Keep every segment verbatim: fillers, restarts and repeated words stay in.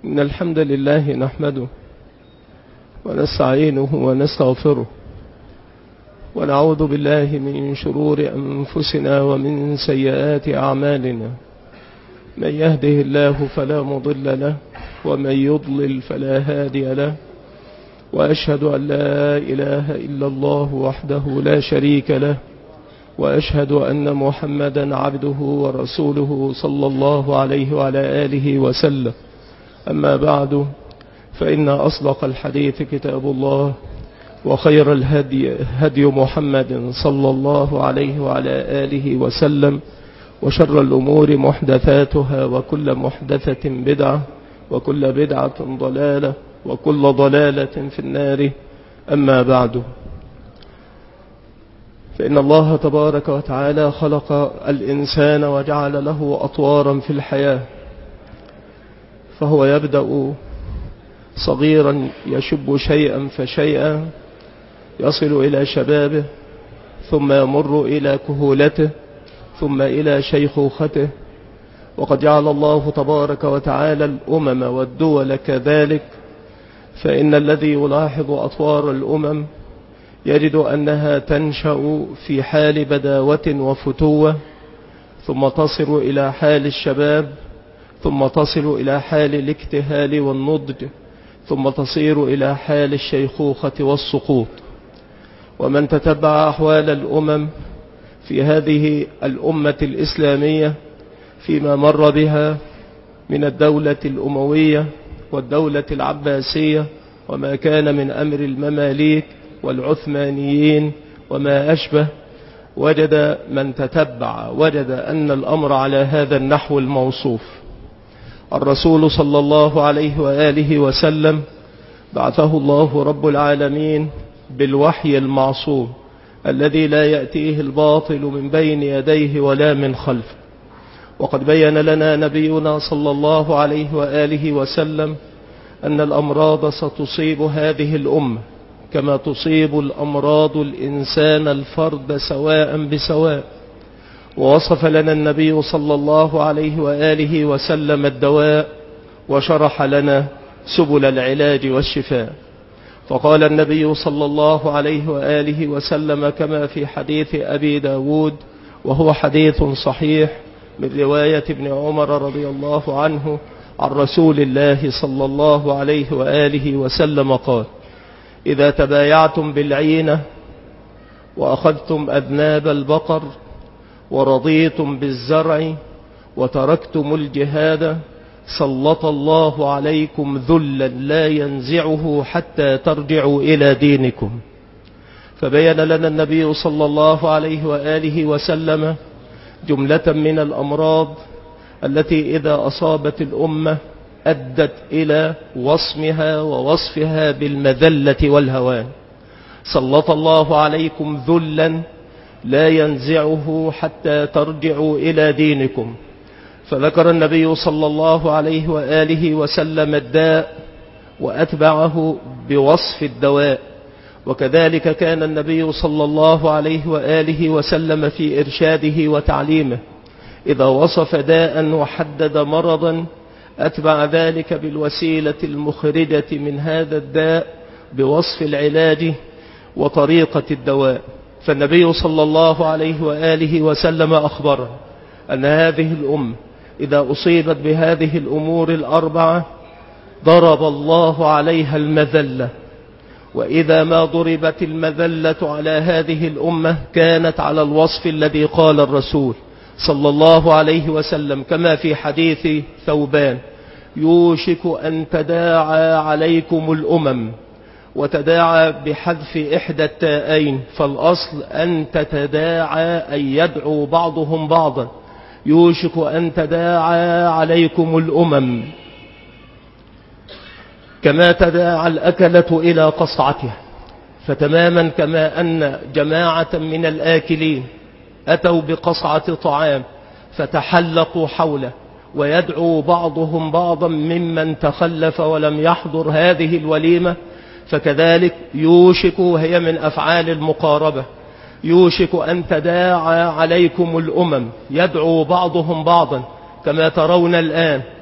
إن الحمد لله نحمده ونستعينه ونستغفره ونعوذ بالله من شرور أنفسنا ومن سيئات أعمالنا. من يهده الله فلا مضل له ومن يضلل فلا هادي له، وأشهد أن لا إله إلا الله وحده لا شريك له، وأشهد أن محمدا عبده ورسوله صلى الله عليه وعلى آله وسلم. أما بعد، فإن أصدق الحديث كتاب الله، وخير الهدي هدي محمد صلى الله عليه وعلى آله وسلم، وشر الأمور محدثاتها، وكل محدثة بدعة، وكل بدعة ضلالة، وكل ضلالة في النار. أما بعد، فإن الله تبارك وتعالى خلق الإنسان وجعل له أطوارا في الحياة، فهو يبدأ صغيرا يشب شيئا فشيئا يصل إلى شبابه، ثم يمر إلى كهولته، ثم إلى شيخوخته. وقد جعل الله تبارك وتعالى الأمم والدول كذلك، فإن الذي يلاحظ أطوار الأمم يجد أنها تنشأ في حال بداوة وفتوة، ثم تصل إلى حال الشباب، ثم تصل إلى حال الاكتهال والنضج، ثم تصير إلى حال الشيخوخة والسقوط. ومن تتبع أحوال الأمم في هذه الأمة الإسلامية فيما مر بها من الدولة الأموية والدولة العباسية، وما كان من أمر المماليك والعثمانيين وما أشبه، وجد من تتبع وجد أن الأمر على هذا النحو الموصوف. الرسول صلى الله عليه وآله وسلم بعثه الله رب العالمين بالوحي المعصوم الذي لا يأتيه الباطل من بين يديه ولا من خلفه. وقد بين لنا نبينا صلى الله عليه وآله وسلم أن الأمراض ستصيب هذه الأمة كما تصيب الأمراض الإنسان الفرد سواء بسواء. ووصف لنا النبي صلى الله عليه وآله وسلم الدواء، وشرح لنا سبل العلاج والشفاء. فقال النبي صلى الله عليه وآله وسلم كما في حديث أبي داود، وهو حديث صحيح من رواية ابن عمر رضي الله عنه عن رسول الله صلى الله عليه وآله وسلم قال: إذا تبايعتم بالعينة وأخذتم أذناب البقر ورضيتم بالزرع وتركتم الجهاد، سلط الله عليكم ذلا لا ينزعه حتى ترجعوا إلى دينكم. فبين لنا النبي صلى الله عليه وآله وسلم جملة من الأمراض التي إذا أصابت الأمة أدت إلى وصمها ووصفها بالمذلة والهوان. سلط الله عليكم ذلا لا ينزعه حتى ترجعوا إلى دينكم. فذكر النبي صلى الله عليه وآله وسلم الداء وأتبعه بوصف الدواء. وكذلك كان النبي صلى الله عليه وآله وسلم في إرشاده وتعليمه إذا وصف داء وحدد مرضا أتبع ذلك بالوسيلة المخرجة من هذا الداء بوصف العلاج وطريقة الدواء. فالنبي صلى الله عليه وآله وسلم أخبر أن هذه الأمة إذا أصيبت بهذه الأمور الأربعة ضرب الله عليها المذلة، وإذا ما ضربت المذلة على هذه الأمة كانت على الوصف الذي قال الرسول صلى الله عليه وسلم كما في حديث ثوبان: يوشك أن تداعى عليكم الأمم. وتداعى بحذف إحدى التاءين، فالأصل أن تتداعى أي يدعو بعضهم بعضا. يوشك أن تداعى عليكم الأمم كما تداعى الأكلة إلى قصعتها. فتماما كما أن جماعة من الآكلين أتوا بقصعة طعام فتحلقوا حوله ويدعو بعضهم بعضا ممن تخلف ولم يحضر هذه الوليمة، فكذلك يوشك، وهي من أفعال المقاربة، يوشك أن تداعى عليكم الأمم، يدعو بعضهم بعضا كما ترون الآن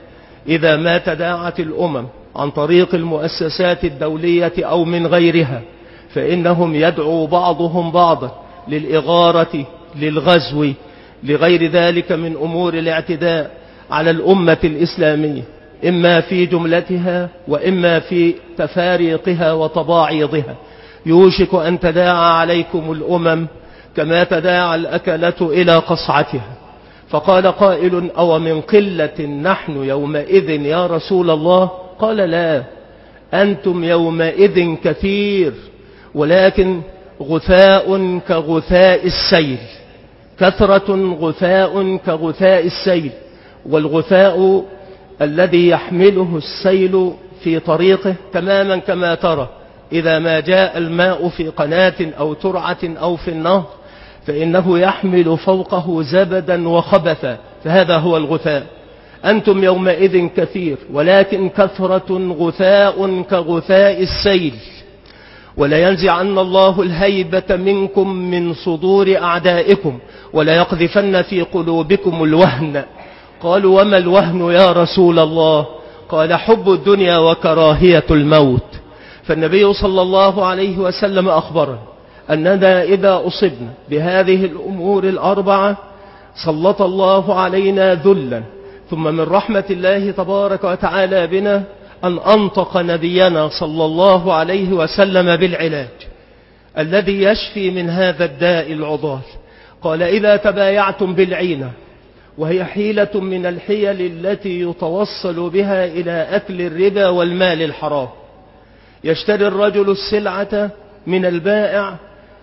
إذا ما تداعت الأمم عن طريق المؤسسات الدولية أو من غيرها فإنهم يدعو بعضهم بعضا للإغارة، للغزو، لغير ذلك من أمور الاعتداء على الأمة الإسلامية، إما في جملتها وإما في تفاريقها وتباعيضها. يوشك أن تداعى عليكم الأمم كما تداعى الأكلة إلى قصعتها. فقال قائل: أو من قلة نحن يومئذ يا رسول الله؟ قال: لا، أنتم يومئذ كثير، ولكن غثاء كغثاء السيل، كثرة غثاء كغثاء السيل. والغثاء الذي يحمله السيل في طريقه تماما كما ترى إذا ما جاء الماء في قناة أو ترعة أو في النهر فإنه يحمل فوقه زبدا وخبثا، فهذا هو الغثاء. أنتم يومئذ كثير ولكن كثرة غثاء كغثاء السيل. ولا ينزعن الله الهيبة منكم من صدور أعدائكم ولا يقذفن في قلوبكم الوهن. قالوا: وما الوهن يا رسول الله؟ قال: حب الدنيا وكراهية الموت. فالنبي صلى الله عليه وسلم أخبرنا أننا إذا أصبنا بهذه الأمور الأربعة سلط الله علينا ذلا. ثم من رحمة الله تبارك وتعالى بنا أن أنطق نبينا صلى الله عليه وسلم بالعلاج الذي يشفي من هذا الداء العضال. قال: إذا تبايعتم بالعينة، وهي حيلة من الحيل التي يتوصل بها إلى أكل الربا والمال الحرام. يشتري الرجل السلعة من البائع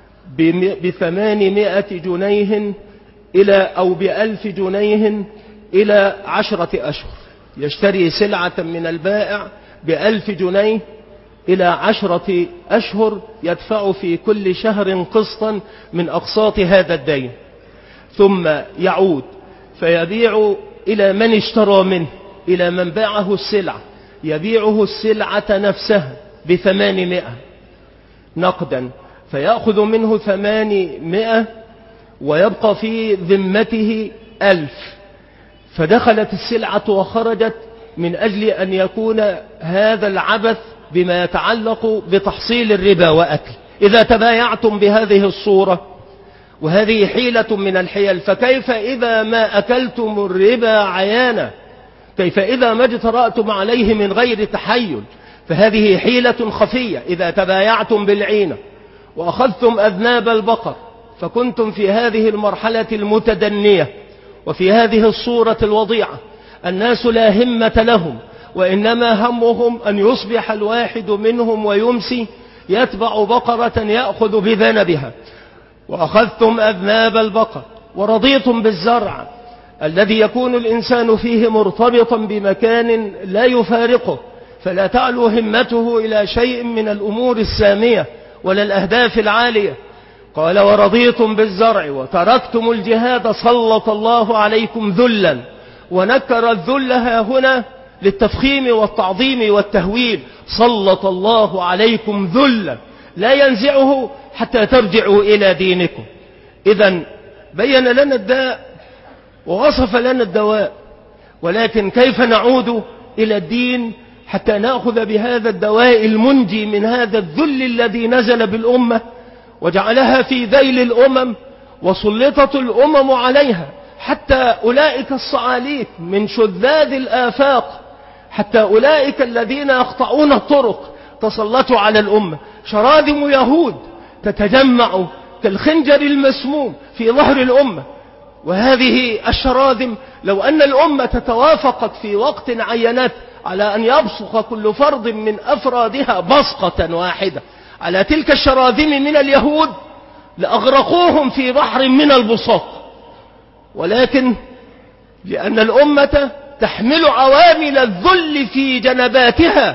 بثمانمائة جنيه إلى أو بألف جنيه إلى عشرة أشهر. يشتري سلعة من البائع بألف جنيه إلى عشرة أشهر، يدفع في كل شهر قسطا من أقساط هذا الدين، ثم يعود فيبيع إلى من اشترى منه، إلى من باعه السلعة، يبيعه السلعة نفسها بثمانمائة نقدا، فيأخذ منه ثمانمائة ويبقى في ذمته ألف. فدخلت السلعة وخرجت من أجل أن يكون هذا العبث بما يتعلق بتحصيل الربا وأكل. إذا تبايعتم بهذه الصورة وهذه حيلة من الحيل، فكيف إذا ما أكلتم الربا عيانا؟ كيف إذا ما اجترأتم عليه من غير تحيل؟ فهذه حيلة خفية. إذا تبايعتم بالعينة وأخذتم أذناب البقر فكنتم في هذه المرحلة المتدنية وفي هذه الصورة الوضيعة، الناس لا همة لهم، وإنما همهم أن يصبح الواحد منهم ويمسي يتبع بقرة يأخذ بذنبها. وأخذتم أذناب البقر ورضيتم بالزرع الذي يكون الإنسان فيه مرتبطا بمكان لا يفارقه، فلا تعلو همته إلى شيء من الأمور السامية ولا الأهداف العالية. قال: ورضيتم بالزرع وتركتم الجهاد سلط الله عليكم ذلا. ونكر الذل ها هنا للتفخيم والتعظيم والتهويل. سلط الله عليكم ذلا لا ينزعه حتى ترجعوا إلى دينكم. إذن بين لنا الداء ووصف لنا الدواء، ولكن كيف نعود إلى الدين حتى نأخذ بهذا الدواء المنجي من هذا الذل الذي نزل بالأمة وجعلها في ذيل الأمم وسلطت الأمم عليها، حتى أولئك الصعاليك من شذاذ الآفاق، حتى أولئك الذين يقطعون الطرق تسلطوا على الأمة. شراذم يهود تتجمع كالخنجر المسموم في ظهر الأمة. وهذه الشراذم لو أن الأمة توافقت في وقت عينات على أن يبصق كل فرد من أفرادها بصقة واحدة على تلك الشراذم من اليهود لأغرقوهم في بحر من البصاق. ولكن لأن الأمة تحمل عوامل الذل في جنباتها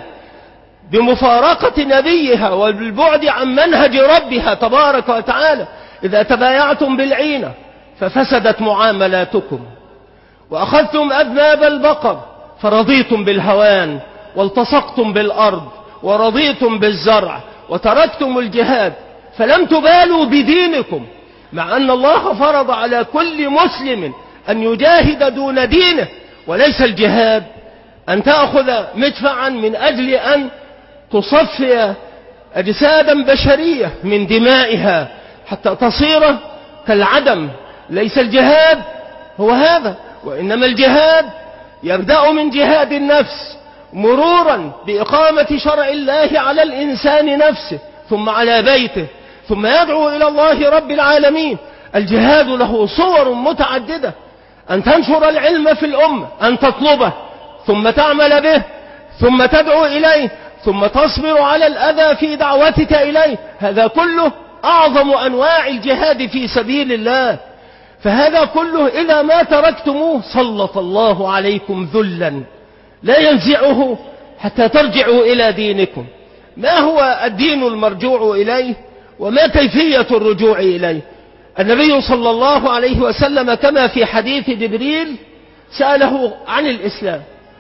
بمفارقة نبيها والبعد عن منهج ربها تبارك وتعالى، إذا تبايعتم بالعينة ففسدت معاملاتكم، وأخذتم أذناب البقر فرضيتم بالهوان والتصقتم بالأرض ورضيتم بالزرع وتركتم الجهاد، فلم تبالوا بدينكم، مع أن الله فرض على كل مسلم أن يجاهد دون دينه. وليس الجهاد أن تأخذ مدفعا من أجل أن تصفي أجسادا بشرية من دمائها حتى تصير كالعدم. ليس الجهاد هو هذا، وإنما الجهاد يبدأ من جهاد النفس مرورا بإقامة شرع الله على الإنسان نفسه، ثم على بيته، ثم يدعو إلى الله رب العالمين. الجهاد له صور متعددة: أن تنشر العلم في الأمة، أن تطلبه ثم تعمل به، ثم تدعو إليه، ثم تصبر على الأذى في دعوتك إليه. هذا كله أعظم أنواع الجهاد في سبيل الله. فهذا كله إذا ما تركتموه سلط الله عليكم ذلا لا ينزعه حتى ترجعوا إلى دينكم. ما هو الدين المرجوع إليه وما كيفية الرجوع إليه؟ النبي صلى الله عليه وسلم كما في حديث جبريل سأله عن الإسلام،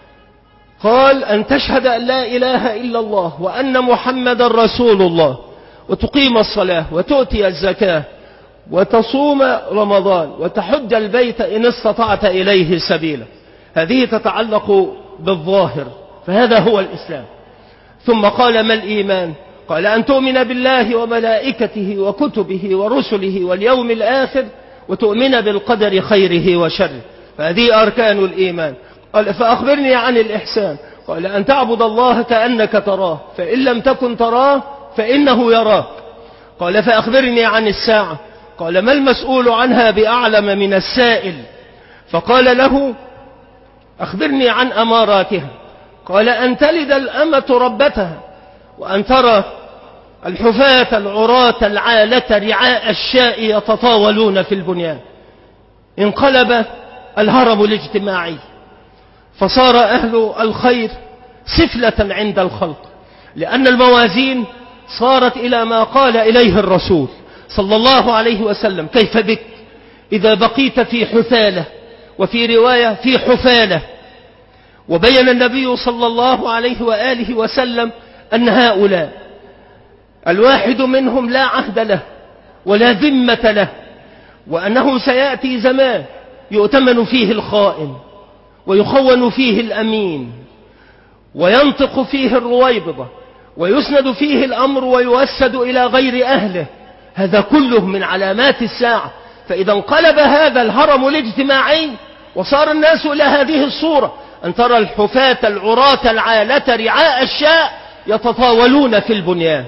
قال: أن تشهد أن لا إله إلا الله وأن محمد رسول الله، وتقيم الصلاة، وتؤتي الزكاة، وتصوم رمضان، وتحج البيت إن استطعت إليه سبيلا. هذه تتعلق بالظاهر، فهذا هو الإسلام. ثم قال: ما الإيمان؟ قال: أن تؤمن بالله وملائكته وكتبه ورسله واليوم الآخر، وتؤمن بالقدر خيره وشره. فهذه أركان الإيمان. قال: فأخبرني عن الإحسان. قال: أن تعبد الله كأنك تراه، فإن لم تكن تراه فإنه يراك. قال: فأخبرني عن الساعة. قال: ما المسؤول عنها بأعلم من السائل؟ فقال له: أخبرني عن أماراتها. قال: أن تلد الأمة ربتها، وأن ترى الحفاة العراة العالة رعاء الشاء يتطاولون في البنيان. انقلب الهرم الاجتماعي، فصار أهل الخير سفلة عند الخلق، لأن الموازين صارت إلى ما قال إليه الرسول صلى الله عليه وسلم: كيف بك إذا بقيت في حثالة، وفي رواية في حفالة. وبين النبي صلى الله عليه وآله وسلم أن هؤلاء الواحد منهم لا عهد له ولا ذمة له، وأنه سيأتي زمان يؤتمن فيه الخائن، ويخون فيه الأمين، وينطق فيه الرويبضة، ويسند فيه الأمر ويوسد إلى غير أهله. هذا كله من علامات الساعة. فإذا انقلب هذا الهرم الاجتماعي وصار الناس إلى هذه الصورة، أن ترى الحفاة العراة العالة رعاء الشاء يتطاولون في البنيان.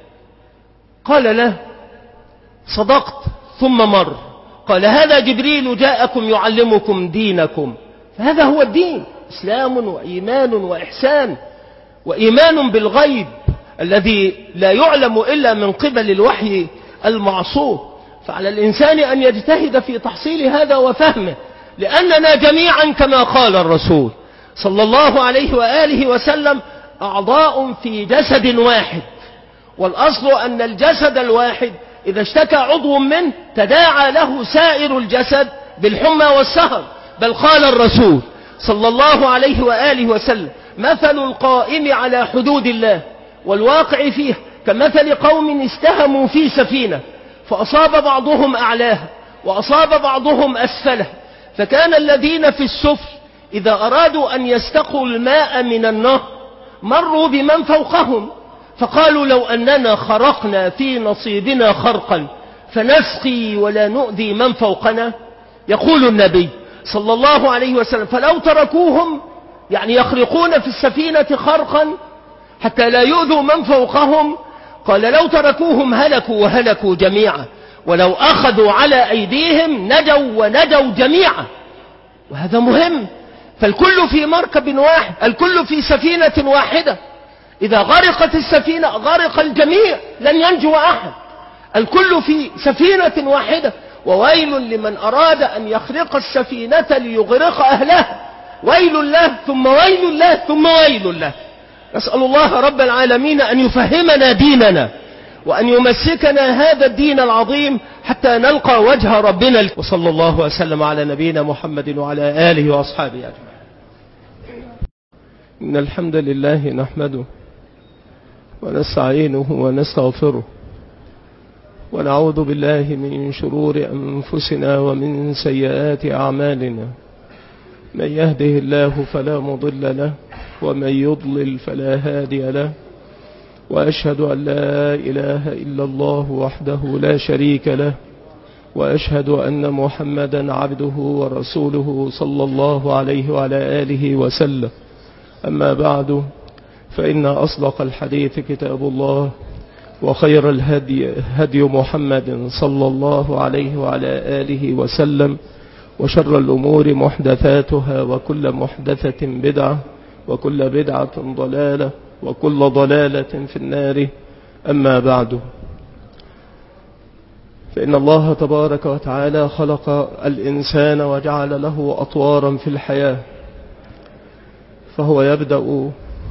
قال له: صدقت. ثم مر. قال: هذا جبريل جاءكم يعلمكم دينكم. فهذا هو الدين: إسلام وإيمان وإحسان، وإيمان بالغيب الذي لا يعلم إلا من قبل الوحي المعصوم. فعلى الإنسان أن يجتهد في تحصيل هذا وفهمه، لأننا جميعا كما قال الرسول صلى الله عليه وآله وسلم أعضاء في جسد واحد، والأصل أن الجسد الواحد إذا اشتكى عضو منه تداعى له سائر الجسد بالحمى والسهر. بل قال الرسول صلى الله عليه وآله وسلم: مثل القائم على حدود الله والواقع فيه كمثل قوم استهموا في سفينة، فأصاب بعضهم أعلاها وأصاب بعضهم أسفلها، فكان الذين في السفل إذا أرادوا أن يستقوا الماء من النهر مروا بمن فوقهم، فقالوا: لو أننا خرقنا في نصيبنا خرقا فنسقي ولا نؤذي من فوقنا. يقول النبي صلى الله عليه وسلم: فلو تركوهم، يعني يخرقون في السفينة خرقا حتى لا يؤذوا من فوقهم، قال: لو تركوهم هلكوا وهلكوا جميعا، ولو أخذوا على أيديهم نجوا ونجوا جميعا. وهذا مهم. فالكل في مركب واحد، الكل في سفينة واحدة. إذا غرقت السفينة غرق الجميع، لن ينجو أحد. الكل في سفينة واحدة. وويل لمن أراد أن يخرق السفينة ليغرق أهلها. ويل له ثم ويل له ثم ويل له. نسأل الله رب العالمين أن يفهمنا ديننا، وأن يمسكنا هذا الدين العظيم حتى نلقى وجه ربنا. وصلى الله وسلم على نبينا محمد وعلى آله وأصحابه أجمعين. إن الحمد لله نحمده ونستعينه ونستغفره، ونعوذ بالله من شرور أنفسنا ومن سيئات أعمالنا. من يهده الله فلا مضل له، ومن يضلل فلا هادي له، وأشهد أن لا إله إلا الله وحده لا شريك له، وأشهد أن محمدا عبده ورسوله صلى الله عليه وعلى آله وسلم. أما بعد، فإن أصدق الحديث كتاب الله، وخير الهدي هدي محمد صلى الله عليه وعلى آله وسلم، وشر الأمور محدثاتها، وكل محدثة بدعة، وكل بدعة ضلالة، وكل ضلالة في النار. أما بعد، فإن الله تبارك وتعالى خلق الإنسان وجعل له أطوارا في الحياة، فهو يبدأ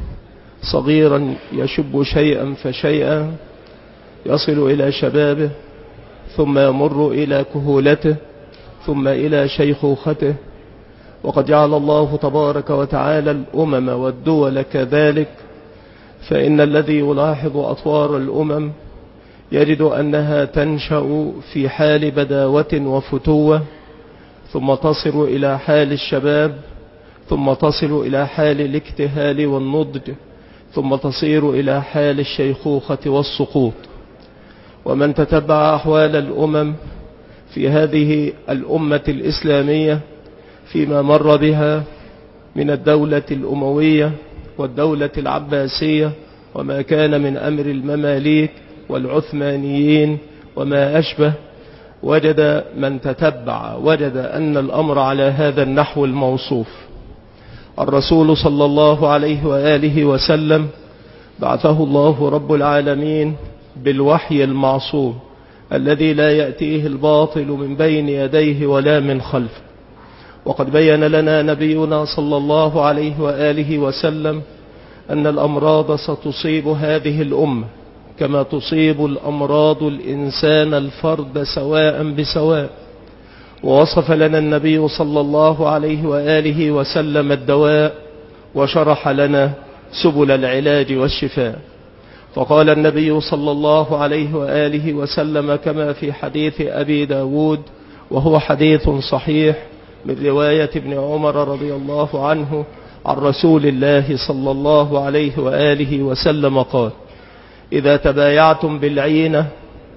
صغيرا يشب شيئا فشيئا يصل إلى شبابه، ثم يمر إلى كهولته، ثم إلى شيخوخته. وقد جعل الله تبارك وتعالى الأمم والدول كذلك، فإن الذي يلاحظ أطوار الأمم يجد أنها تنشأ في حال بداوة وفتوة، ثم تصل إلى حال الشباب، ثم تصل إلى حال الاكتهال والنضج، ثم تصير إلى حال الشيخوخة والسقوط. ومن تتبع أحوال الأمم في هذه الأمة الإسلامية فيما مر بها من الدولة الأموية والدولة العباسية، وما كان من أمر المماليك والعثمانيين وما أشبه، وجد من تتبع وجد أن الأمر على هذا النحو الموصوف. الرسول صلى الله عليه وآله وسلم بعثه الله رب العالمين بالوحي المعصوم الذي لا يأتيه الباطل من بين يديه ولا من خلفه. وقد بين لنا نبينا صلى الله عليه وآله وسلم أن الأمراض ستصيب هذه الأمة كما تصيب الأمراض الإنسان الفرد سواء بسواء. ووصف لنا النبي صلى الله عليه وآله وسلم الدواء، وشرح لنا سبل العلاج والشفاء. فقال النبي صلى الله عليه وآله وسلم كما في حديث أبي داود، وهو حديث صحيح من رواية ابن عمر رضي الله عنه عن رسول الله صلى الله عليه وآله وسلم قال: إذا تبايعتم بالعينة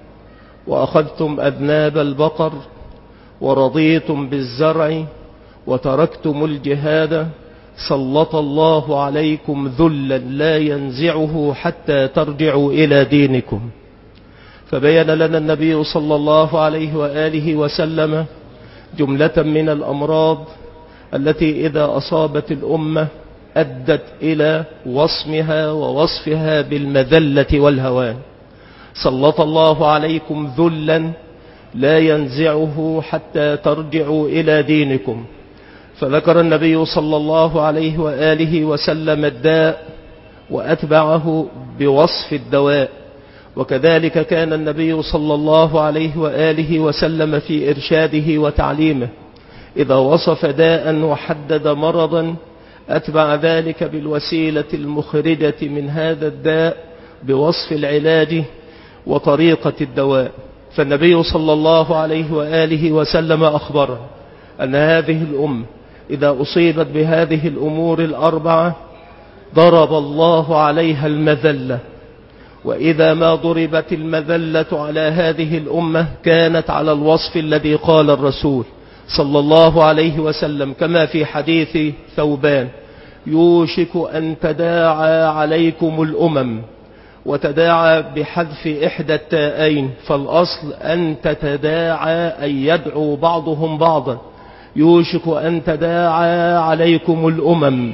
وأخذتم أذناب البقر ورضيتم بالزرع وتركتم الجهاد، سلط الله عليكم ذلا لا ينزعه حتى ترجعوا إلى دينكم. فبين لنا النبي صلى الله عليه وآله وسلم جملة من الأمراض التي إذا أصابت الأمة أدت إلى وصمها ووصفها بالمذلة والهوان. سلط الله عليكم ذلا لا ينزعه حتى ترجعوا إلى دينكم. فذكر النبي صلى الله عليه وآله وسلم الداء وأتبعه بوصف الدواء. وكذلك كان النبي صلى الله عليه وآله وسلم في إرشاده وتعليمه إذا وصف داء وحدد مرضا أتبع ذلك بالوسيلة المخرجة من هذا الداء بوصف العلاج وطريقة الدواء. فالنبي صلى الله عليه وآله وسلم أخبر أن هذه الأمة إذا أصيبت بهذه الأمور الأربعة ضرب الله عليها المذلة، وإذا ما ضربت المذلة على هذه الأمة كانت على الوصف الذي قال الرسول صلى الله عليه وسلم كما في حديث ثوبان: يوشك أن تداعى عليكم الأمم، وتداعى بحذف إحدى التاءين، فالأصل أن تتداعى أن يدعو بعضهم بعضا. يوشك أن تداعى عليكم الأمم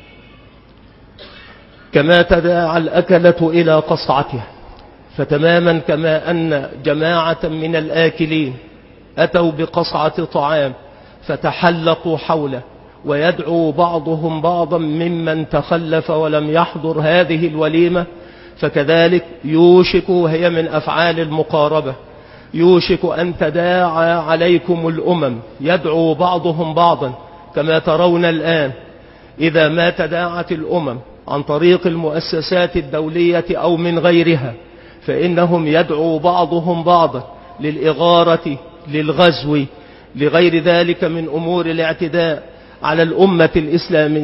كما تداعى الأكلة إلى قصعتها. فتماما كما أن جماعة من الآكلين أتوا بقصعة طعام فتحلقوا حوله ويدعو بعضهم بعضا ممن تخلف ولم يحضر هذه الوليمة، فكذلك يوشك، هي من أفعال المقاربة، يوشك أن تداعى عليكم الأمم، يدعو بعضهم بعضا. كما ترون الآن إذا ما تداعت الأمم عن طريق المؤسسات الدولية أو من غيرها، فإنهم يدعو بعضهم بعضا للإغارة، للغزو، لغير ذلك من أمور الاعتداء على الأمة الإسلامية.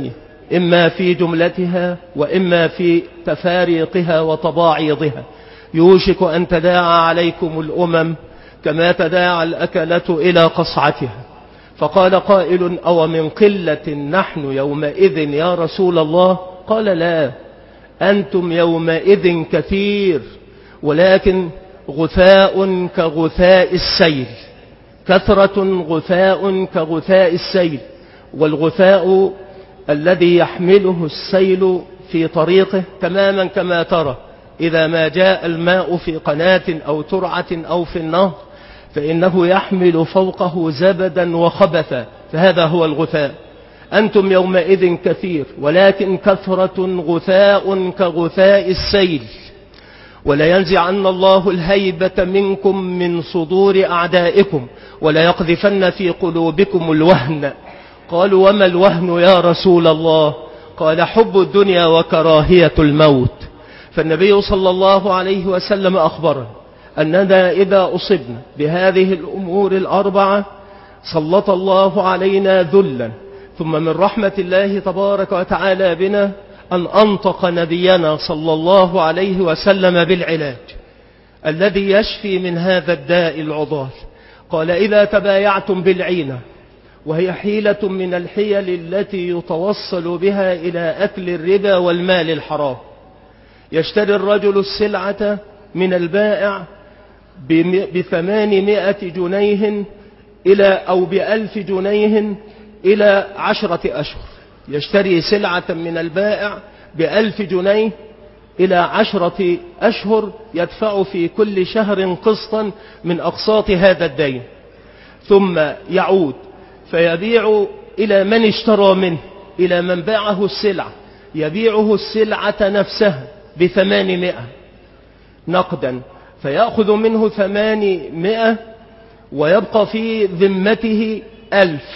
إما في جملتها وإما في تفاريقها وتباعيضها. يوشك أن تداعى عليكم الأمم كما تداعى الأكلة إلى قصعتها. فقال قائل: أو من قلة نحن يومئذ يا رسول الله؟ قال: لا، أنتم يومئذ كثير، ولكن غثاء كغثاء السيل، كثرة غثاء كغثاء السيل. والغثاء الذي يحمله السيل في طريقه تماما كما ترى إذا ما جاء الماء في قناة أو ترعة أو في النهر فإنه يحمل فوقه زبدا وخبثا، فهذا هو الغثاء. أنتم يومئذ كثير ولكن كثرة غثاء كغثاء السيل. ولا ينزعن الله الهيبة منكم من صدور أعدائكم ولا يقذفن في قلوبكم الوهن. قالوا: وما الوهن يا رسول الله؟ قال: حب الدنيا وكراهية الموت. فالنبي صلى الله عليه وسلم أخبرنا أننا إذا أصبنا بهذه الأمور الأربعة سلط الله علينا ذلا. ثم من رحمة الله تبارك وتعالى بنا أن أنطق نبينا صلى الله عليه وسلم بالعلاج الذي يشفي من هذا الداء العضال. قال: إذا تبايعتم بالعينة، وهي حيلة من الحيل التي يتوصل بها إلى أكل الربا والمال الحرام. يشتري الرجل السلعة من البائع بثمانمائة جنيه إلى أو بألف جنيه إلى عشرة أشهر. يشتري سلعة من البائع بألف جنيه إلى عشرة أشهر، يدفع في كل شهر قسطا من أقساط هذا الدين، ثم يعود فيبيع إلى من اشترى منه، إلى من باعه السلعة، يبيعه السلعة نفسها بثمانمائة نقدا، فيأخذ منه ثمانمائة ويبقى في ذمته ألف.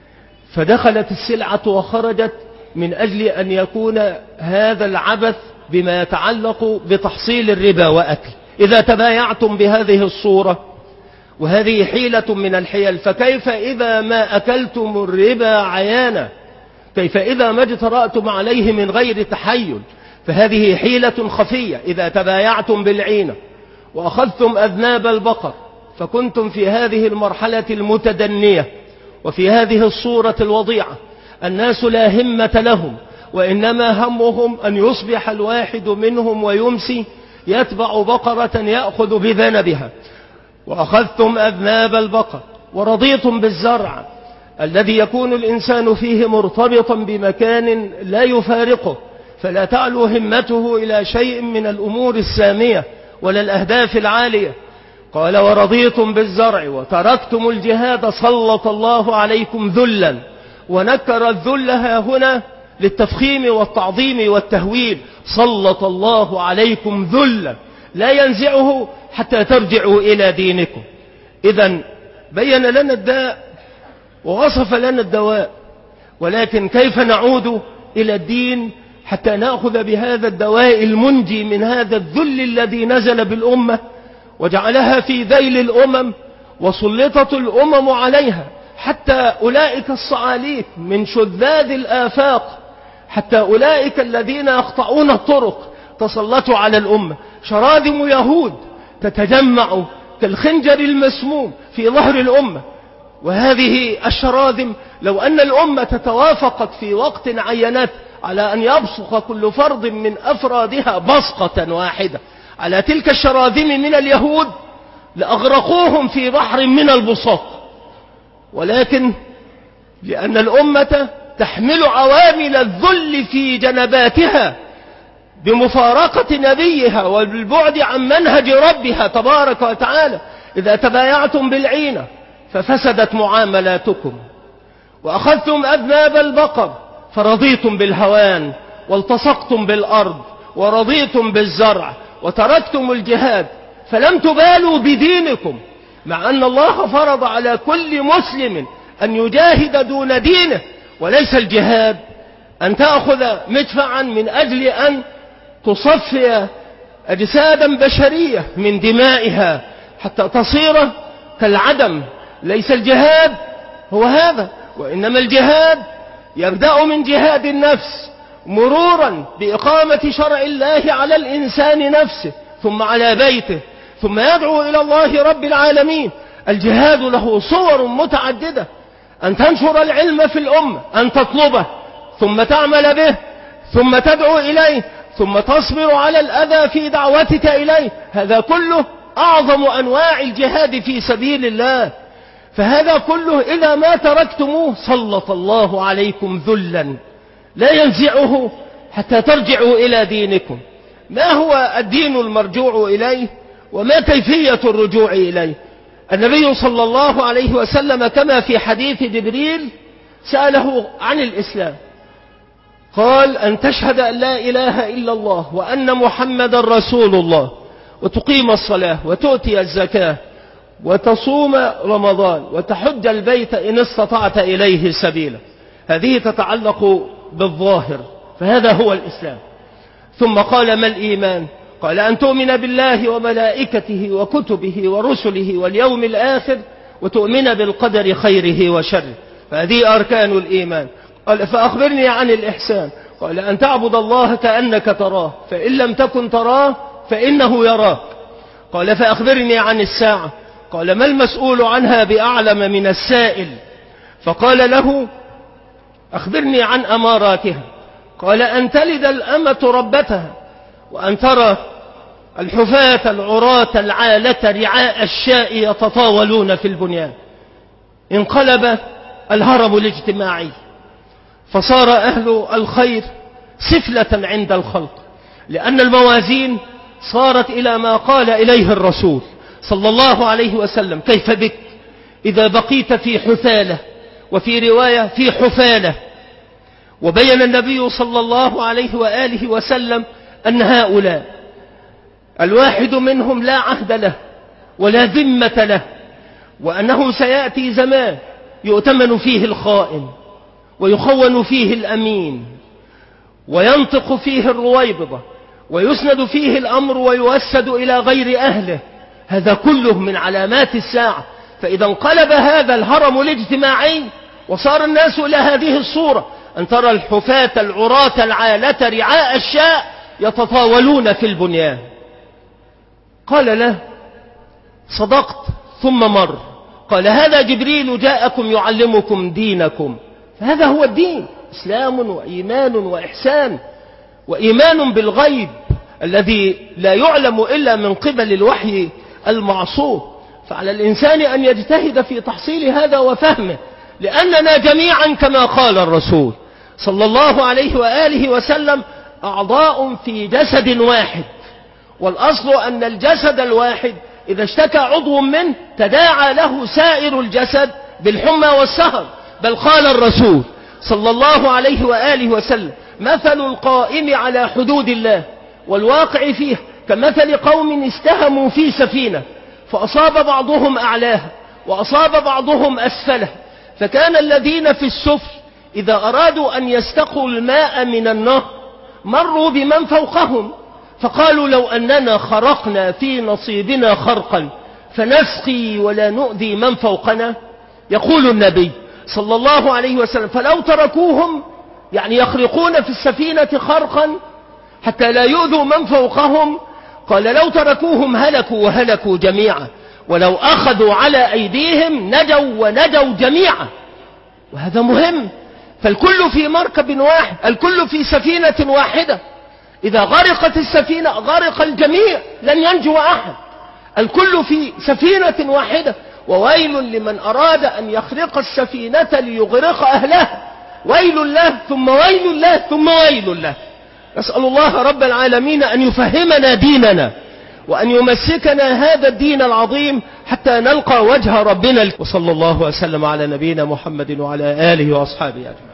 فدخلت السلعة وخرجت من أجل أن يكون هذا العبث بما يتعلق بتحصيل الربا وأكل. إذا تبايعتم بهذه الصورة وهذه حيلة من الحيل، فكيف إذا ما أكلتم الربا عيانا؟ كيف إذا ما اجترأتم عليه من غير تحيل؟ فهذه حيلة خفية. إذا تبايعتم بالعينة وأخذتم أذناب البقر فكنتم في هذه المرحلة المتدنية وفي هذه الصورة الوضيعة، الناس لا همة لهم، وإنما همهم أن يصبح الواحد منهم ويمسي يتبع بقرة يأخذ بذنبها. وأخذتم أذناب البقر ورضيتم بالزرع الذي يكون الإنسان فيه مرتبطا بمكان لا يفارقه، فلا تعلو همته إلى شيء من الأمور السامية ولا الأهداف العالية. قال: ورضيتم بالزرع وتركتم الجهاد سلط الله عليكم ذلا. ونكر الذل ها هنا للتفخيم والتعظيم والتهويل. سلط الله عليكم ذلا لا ينزعه حتى ترجعوا إلى دينكم. إذن بين لنا الداء ووصف لنا الدواء، ولكن كيف نعود إلى الدين حتى نأخذ بهذا الدواء المنجي من هذا الذل الذي نزل بالأمة وجعلها في ذيل الأمم وسلطت الأمم عليها، حتى أولئك الصعاليك من شذاذ الآفاق، حتى أولئك الذين يقطعون الطرق تسلطوا على الأمة. شراذم يهود تتجمع كالخنجر المسموم في ظهر الأمة. وهذه الشراذم لو أن الأمة توافقت في وقت عينات على أن يبصق كل فرد من أفرادها بصقة واحدة على تلك الشراذم من اليهود لأغرقوهم في بحر من البصاق. ولكن لأن الأمة تحمل عوامل الذل في جنباتها بمفارقة نبيها والبعد عن منهج ربها تبارك وتعالى، إذا تبايعتم بالعينة ففسدت معاملاتكم، وأخذتم أذناب البقر فرضيتم بالهوان والتصقتم بالأرض ورضيتم بالزرع وتركتم الجهاد، فلم تبالوا بدينكم، مع أن الله فرض على كل مسلم أن يجاهد دون دينه. وليس الجهاد أن تأخذ مدفعا من أجل أن تصفي أجسادا بشرية من دمائها حتى تصير كالعدم. ليس الجهاد هو هذا، وإنما الجهاد يبدأ من جهاد النفس مرورا بإقامة شرع الله على الإنسان نفسه ثم على بيته، ثم يدعو إلى الله رب العالمين. الجهاد له صور متعددة: أن تنشر العلم في الأمة، أن تطلبه ثم تعمل به، ثم تدعو إليه، ثم تصبر على الأذى في دعوتك إليه. هذا كله أعظم أنواع الجهاد في سبيل الله. فهذا كله إذا ما تركتموه سلط الله عليكم ذلا لا ينزعه حتى ترجعوا إلى دينكم. ما هو الدين المرجوع إليه وما كيفية الرجوع إليه؟ النبي صلى الله عليه وسلم كما في حديث جبريل سأله عن الإسلام، قال: أن تشهد أن لا إله إلا الله وأن محمد رسول الله، وتقيم الصلاة، وتؤتي الزكاة، وتصوم رمضان، وتحج البيت إن استطعت إليه سبيلا. هذه تتعلق بالظاهر، فهذا هو الإسلام. ثم قال: ما الإيمان؟ قال: أن تؤمن بالله وملائكته وكتبه ورسله واليوم الآخر، وتؤمن بالقدر خيره وشره. فهذه أركان الإيمان. قال: فأخبرني عن الإحسان. قال: أن تعبد الله كأنك تراه، فإن لم تكن تراه فإنه يراك. قال: فأخبرني عن الساعة. قال: ما المسؤول عنها بأعلم من السائل؟ فقال له: أخبرني عن أماراتها. قال: أن تلد الأمة ربتها، وأن ترى الحفاة العراة العالة رعاء الشاء يتطاولون في البنيان. انقلب الهرم الاجتماعي، فصار أهل الخير سفلة عند الخلق، لأن الموازين صارت إلى ما قال إليه الرسول صلى الله عليه وسلم: كيف بك إذا بقيت في حثالة، وفي رواية في حفالة. وبين النبي صلى الله عليه وآله وسلم أن هؤلاء الواحد منهم لا عهد له ولا ذمة له، وأنه سيأتي زمان يؤتمن فيه الخائن، ويخون فيه الأمين، وينطق فيه الرويبضة، ويسند فيه الأمر ويوسد إلى غير أهله. هذا كله من علامات الساعة. فإذا انقلب هذا الهرم الاجتماعي وصار الناس إلى هذه الصورة، أن ترى الحفاة العراة العالة رعاء الشاء يتطاولون في البنيان. قال له: صدقت. ثم مر. قال: هذا جبريل جاءكم يعلمكم دينكم. فهذا هو الدين: إسلام وإيمان وإحسان، وإيمان بالغيب الذي لا يعلم إلا من قبل الوحي المعصوم. فعلى الإنسان أن يجتهد في تحصيل هذا وفهمه، لأننا جميعا كما قال الرسول صلى الله عليه وآله وسلم: أعضاء في جسد واحد، والأصل أن الجسد الواحد إذا اشتكى عضو منه تداعى له سائر الجسد بالحمى والسهر. بل قال الرسول صلى الله عليه وآله وسلم: مثل القائم على حدود الله والواقع فيها كمثل قوم استهموا في سفينة، فأصاب بعضهم أعلاها وأصاب بعضهم أسفلها، فكان الذين في السفل إذا أرادوا أن يستقوا الماء من النهر مروا بمن فوقهم، فقالوا: لو أننا خرقنا في نصيبنا خرقا فنسقي ولا نؤذي من فوقنا. يقول النبي صلى الله عليه وسلم: فلو تركوهم، يعني يخرقون في السفينة خرقا حتى لا يؤذوا من فوقهم، قال: لو تركوهم هلكوا وهلكوا جميعا، ولو أخذوا على أيديهم نجوا ونجوا جميعا. وهذا مهم. فالكل في مركب واحد، الكل في سفينة واحدة. إذا غرقت السفينة غرق الجميع، لن ينجو أحد. الكل في سفينة واحدة. وويل لمن أراد أن يخرق السفينة ليغرق أهلها. ويل له ثم ويل له ثم ويل له. نسأل الله رب العالمين أن يفهمنا ديننا، وأن يمسكنا هذا الدين العظيم حتى نلقى وجه ربنا. وصلى الله وسلم على نبينا محمد وعلى آله وأصحابه أجمعين.